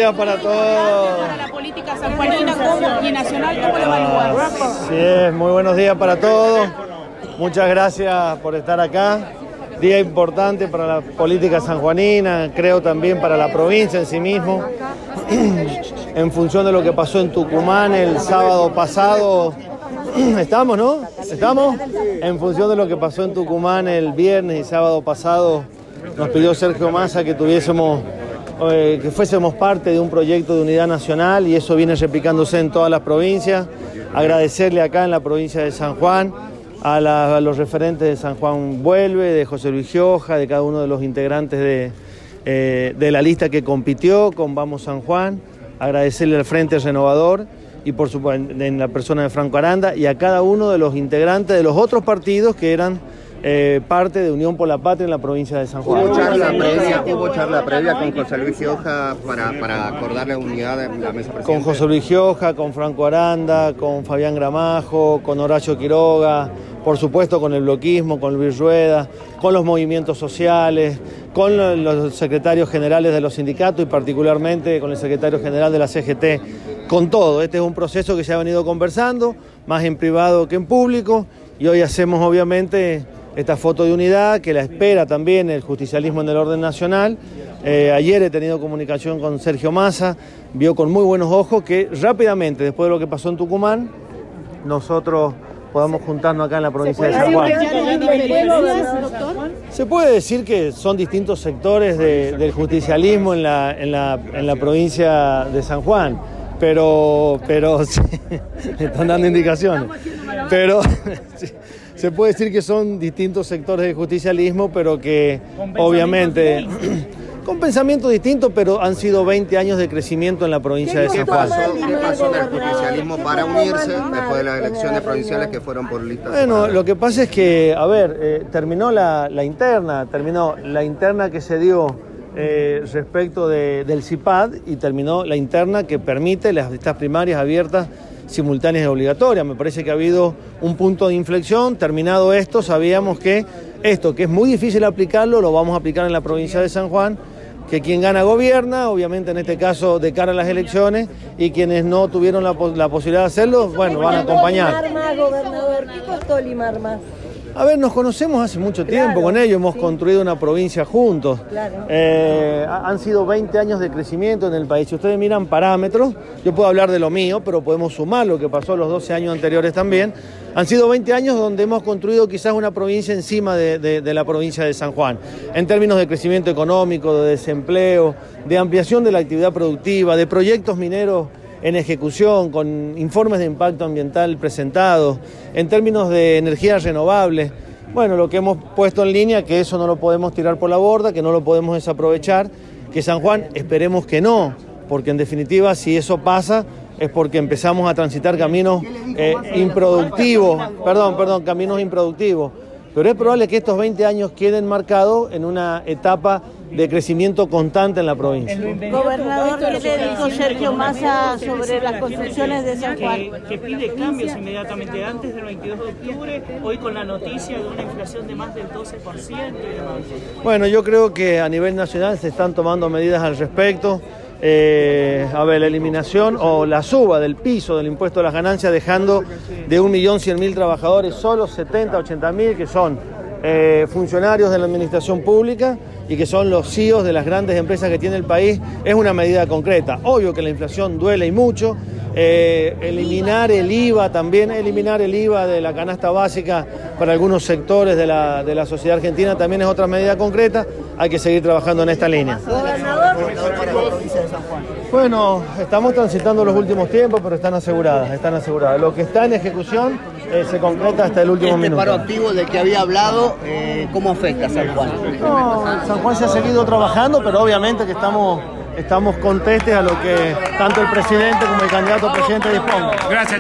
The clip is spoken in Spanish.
días para todos. Para la política sanjuanina y nacional, ¿cómo lo evalúas? Sí, muy buenos días para todos. Muchas gracias por estar acá. Día importante para la política sanjuanina, creo también para la provincia en sí mismo. En función de lo que pasó en Tucumán el sábado pasado, estamos, ¿no? ¿Estamos? En función de lo que pasó en Tucumán el viernes y sábado pasado, nos pidió Sergio Massa que fuésemos parte de un proyecto de unidad nacional y eso viene replicándose en todas las provincias. Agradecerle acá en la provincia de San Juan a los referentes de San Juan Vuelve, de José Luis Gioja, de cada uno de los integrantes de la lista que compitió con Vamos San Juan, agradecerle al Frente Renovador y por supuesto en la persona de Franco Aranda y a cada uno de los integrantes de los otros partidos que eran parte de Unión por la Patria en la provincia de San Juan. Hubo charla previa con José Luis Gioja para acordar la unidad de la mesa presidencial. Con José Luis Gioja, con Franco Aranda, con Fabián Gramajo, con Horacio Quiroga, por supuesto con el bloquismo, con Luis Rueda, con los movimientos sociales, con los secretarios generales de los sindicatos y particularmente con el secretario general de la CGT, con todo. Este es un proceso que se ha venido conversando, más en privado que en público, y hoy hacemos obviamente esta foto de unidad que la espera también el justicialismo en el orden nacional. Ayer he tenido comunicación con Sergio Massa, vio con muy buenos ojos que rápidamente, después de lo que pasó en Tucumán, nosotros podamos juntarnos acá en la provincia de San Juan. Se puede decir que son distintos sectores del justicialismo en la provincia de San Juan, pero sí, me están dando indicaciones, pero sí, se puede decir que son distintos sectores del justicialismo, pero que obviamente con pensamientos distintos, pero han sido 20 años de crecimiento en la provincia de San Juan. ¿Qué pasó del justicialismo para unirse después de las elecciones provinciales que fueron por listas? Bueno, lo que pasa es que, terminó la interna que se dio respecto del CIPAD y terminó la interna que permite las listas primarias abiertas, simultáneas y obligatorias. Me parece que ha habido un punto de inflexión. Terminado esto, sabíamos que esto, que es muy difícil aplicarlo, lo vamos a aplicar en la provincia de San Juan, que quien gana gobierna, obviamente en este caso de cara a las elecciones, y quienes no tuvieron la posibilidad de hacerlo, bueno, van a acompañar. Gobernador, ¿qué costó limar más? A ver, nos conocemos hace mucho tiempo con ellos, hemos construido una provincia juntos. Claro. Han sido 20 años de crecimiento en el país. Si ustedes miran parámetros, yo puedo hablar de lo mío, pero podemos sumar lo que pasó los 12 años anteriores también. Han sido 20 años donde hemos construido quizás una provincia encima de la provincia de San Juan, en términos de crecimiento económico, de desempleo, de ampliación de la actividad productiva, de proyectos mineros en ejecución, con informes de impacto ambiental presentados, en términos de energías renovables. Bueno, lo que hemos puesto en línea, que eso no lo podemos tirar por la borda, que no lo podemos desaprovechar, que San Juan esperemos que no, porque en definitiva si eso pasa es porque empezamos a transitar caminos improductivos, caminos improductivos. Pero es probable que estos 20 años queden marcados en una etapa de crecimiento constante en la provincia. Gobernador, ¿qué le dijo Sergio Massa sobre las construcciones de San Juan? Que pide cambios inmediatamente antes del 22 de octubre, hoy con la noticia de una inflación de más del 12% y demás. Bueno, yo creo que a nivel nacional se están tomando medidas al respecto. La eliminación o la suba del piso del impuesto a las ganancias, dejando de 1.100.000 trabajadores solo 70, 80.000 que son funcionarios de la administración pública y que son los CEOs de las grandes empresas que tiene el país, es una medida concreta. Obvio que la inflación duele y mucho. Eliminar el IVA también, eliminar el IVA de la canasta básica para algunos sectores de la sociedad argentina también es otra medida concreta. Hay que seguir trabajando en esta línea. Bueno, estamos transitando los últimos tiempos, pero están aseguradas. Lo que está en ejecución se concreta hasta el último minuto. ¿Este paro activo del que había hablado, cómo afecta a San Juan? No, San Juan se ha seguido trabajando, pero obviamente que estamos contestes a lo que tanto el presidente como el candidato a presidente dispongan. Gracias.